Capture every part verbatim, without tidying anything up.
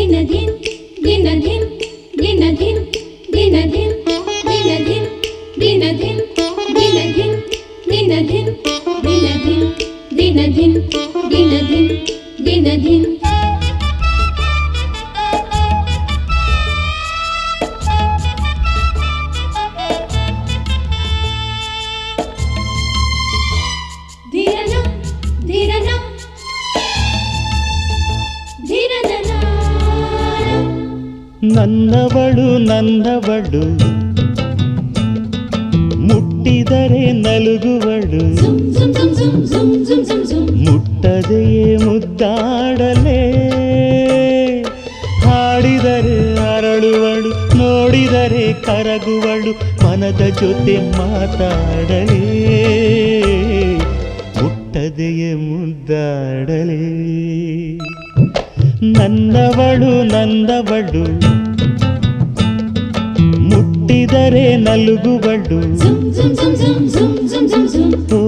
ದಿನದಿನ್ ದಿನದಿನ್ ದಿನದಿನ್ ದಿನದಿನ್ ದಿನದಿನ್ ದಿನದಿನ್ ದಿನದಿನ್ ದಿನದಿನ್ ದಿನದಿನ್ ದಿನದಿನ್ ದಿನದಿನ್ ದಿನದಿನ್ ನನ್ನವಳು ನನ್ನವಳು ಮುಟ್ಟಿದರೆ ನಲುಗುವಳು ಮುಟ್ಟದೆಯೇ ಮುದ್ದಾಡಲೇ ಹಾಡಿದರೆ ಅರಳುವಳು ನೋಡಿದರೆ ಕರಗುವಳು ಮನದ ಜೊತೆ ಮಾತಾಡಲೇ ಮುಟ್ಟದೆಯೇ ಮುದ್ದಾಡಲೇ ನನ್ನವಳು ನನ್ನವಳು ಮುಟ್ಟಿದರೆ ನಲುಗುವಳು ಓ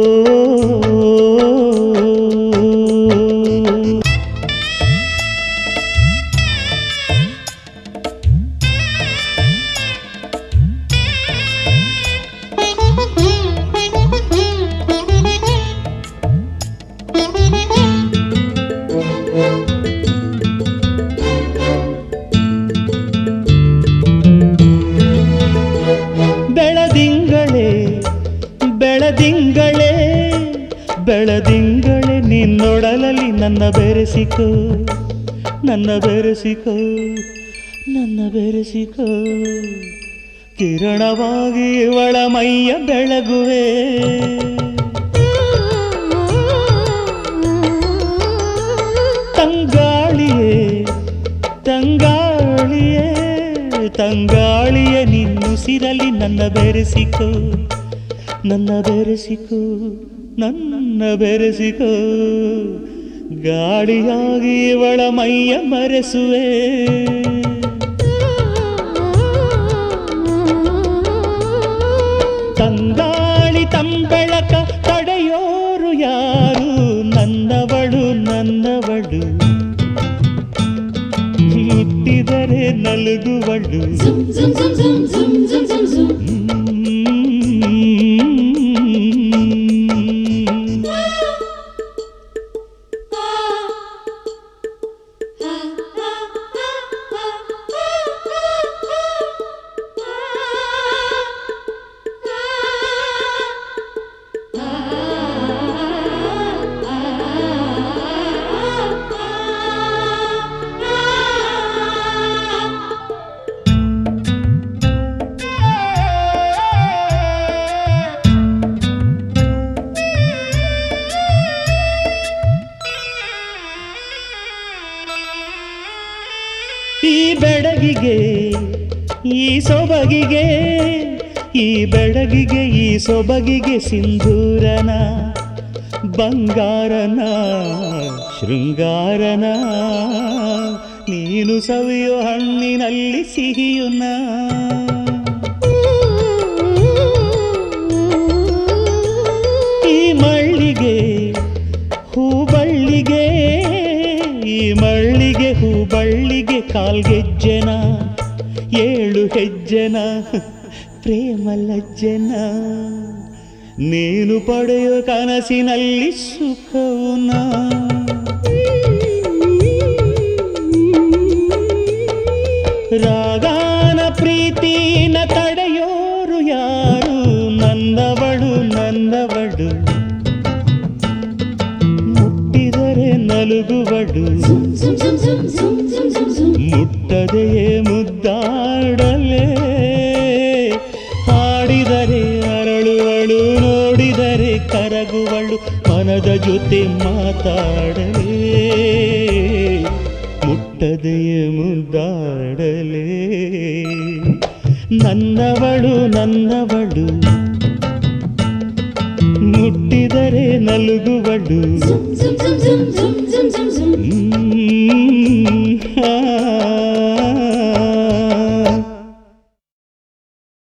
ಬೆಳದಿಂಗಳೇ ಬೆಳದಿಂಗಳೇ ಬೆಳದಿಂಗಳೇ ನಿನ್ನೊಡಲಲ್ಲಿ ನನ್ನ ಬೆರೆಸಿಕೋ ನನ್ನ ಬೆರೆಸಿಕೋ ನನ್ನ ಬೆರೆಸಿಕೋ ಕಿರಣವಾಗಿ ಇವಳ ಮೈಯ ಬೆಳಗುವೆ ತಂಗಾಳಿಯೇ ತಂಗಾಳಿಯೇ ತಂಗಾಳಿಯ ನಿನ್ನುಸಿರಲಿ ನನ್ನ ಬೆರೆಸಿಕೋ ನನ್ನ ಬೆರೆಸಿಕೋ ನನ್ನ ಬೆರೆಸಿಕೋ ಗಾಳಿಯಾಗಿ ಇವಳ ಮೈಯ ಮರೆಸುವೆ ತಂಗಾಳಿ ತಂಬೆಳಕ ತಡೆಯೋರು ಯಾರು ನನ್ನವಳು ನನ್ನವಳು ಮುಟ್ಟಿದರೆ ನಲುಗುವಳು ಈ ಬೆಡಗಿಗೆ ಈ ಸೊಬಗಿಗೆ ಈ ಬೆಡಗಿಗೆ ಈ ಸೊಬಗಿಗೆ ಸಿಂಧೂರನ ಬಂಗಾರನ ಶೃಂಗಾರನ ನೀನು ಸವಿಯೋ ಹಣ್ಣಿನಲ್ಲಿ ಸಿಹಿಯುನ ಈ ಮಳ್ಳಿಗೆ ಹೂಬಳ್ಳಿಗೆ ಈ ಮಳ್ಳಿಗೆ ಹೂಬಳ್ಳಿಗೆ ಕಾಲ್ಗೆಜ್ಜೆನ ಏಳು ಹೆಜ್ಜೆನ ಪ್ರೇಮ ಲಜ್ಜೆನ ನೀನು ಪಡೆಯೋ ಕನಸಿನಲ್ಲಿ ಸುಖವುನ ರಾಗಾನ ಪ್ರೀತಿನ ತಡೆಯೋರು ಯಾರು ನನ್ನವಳು ನನ್ನವಳು ಮುಟ್ಟಿದರೆ ನಲುಗುವಳು ಮುಟ್ಟದೆಯೇ ಮುದ್ದಾಡಲೇ ಹಾಡಿದರೆ ಅರಳುವಳು ನೋಡಿದರೆ ಕರಗುವಳು ಮನದ ಜೊತೆ ಮಾತಾಡಲೇ ಮುಟ್ಟದೆಯೇ ಮುದ್ದಾಡಲೇ ನನ್ನವಳು ನನ್ನವಳು ಮುಟ್ಟಿದರೆ ನಲುಗುವಳು